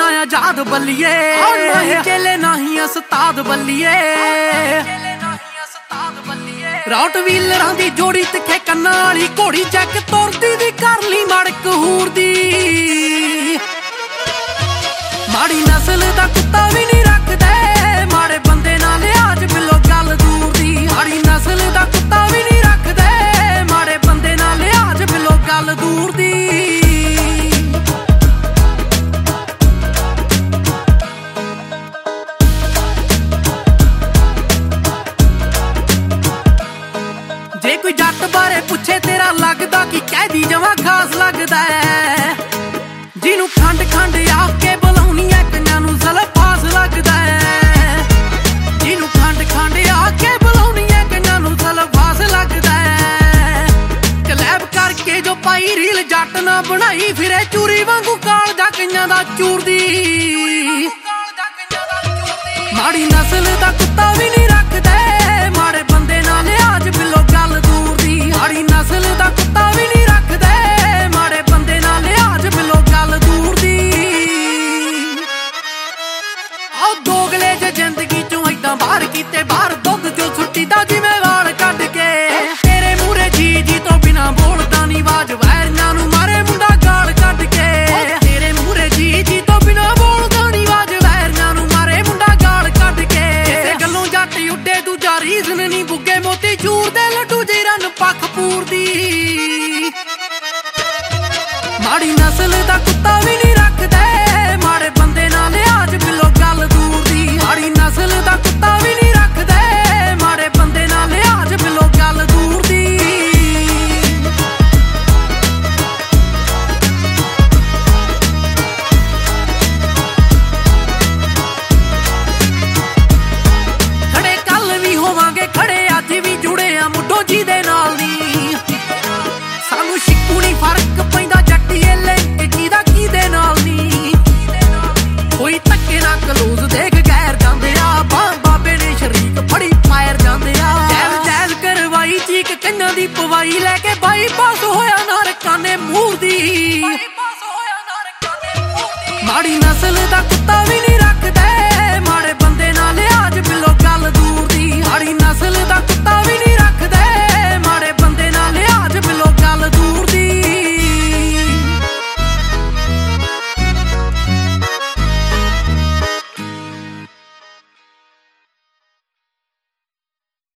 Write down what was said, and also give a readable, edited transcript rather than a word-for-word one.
आजाद बल्लिए नहीं चेले नहीं उस्ताद बल्लिए राउट व्हीलरां दी जोड़ी तिखे कन्नां वाली घोड़ी चैक तुरदी दी कर ली मड़ कहूर दी माड़ी नस्ल दा कुत्ता भी नहीं रखदे माड़े बंदे नाल लिहाज बिलो गल दूर दी माड़ी नस्ल दा कुत्ता भी नहीं रखदे माड़े बंदे नाल लिहाज बिलो गल दूर दी जे कोई जट बारे पुछे तेरा लगदा कि कैदी जवा खास लगदा है जिन्नू खंड खंड आके बुलाउनी है कन्यां नू ज़लफास लगदा है जिन्नू खंड खंड आके बुलाउनी है कन्यां नू ज़लफास लगदा है कलैब करके जो पाई रील जट ना बनाई फिरे चूरी वांगू कालजा कईयां दा चूरदी माड़ी नस्ल दा कुत्ता भी नहीं रखदे माड़े बंदे नाल लिहाज बिलो गल दूर दी माड़ी नस्ल दा कुत्ता भी नहीं रखदे माड़े बंदे नाल लिहाज बिलो गल दूर दी आ दोगले ज जिंदगी चों इदां बाहर कीते बाहर दुध जो सुट्टी दा जिवें वाल कढ के तेरे मूहरे जी जी तो बिना बोलदा नी आवाज वैरियां नू मारे मुंडा गाल कढ के तेरे मूहरे जी जी तो बिना बोलदा नी आवाज वैरियां नू मारे मुंडा गाल कढ के इसे गल्लों जट उड्डे दूजा रीजन नी बुग्गे मोती चूर दे लड्डू जी रन पख पूरदी माड़ी नस्ल दा कुत्ता भी नहीं रखदे माड़े बंदे नाल लिहाज बिलो गल दूर दी माड़ी नस्ल दा कुत्ता भी नहीं रखदे माड़े बंदे नाल लिहाज बिलो गल दूर दी खड़े कल भी होवांगे खड़े अज भी जुड़े आ मुड्ढो जी दे नाल नी सानू शिकू नहीं फर्क पैंदा जट्टीए लिंक किदा किदे नाल नी कोई धक्के ना कलोज देख गैर जांदे आ बाबे ने शरीक फड़ी फायर जांदे आ जैल जैल करवाई चीक कन्यां दी पवाई लैके बाई पास होया नरकां ने मूर दी माड़ी नस्ल दा कुत्ता भी नहीं रखदे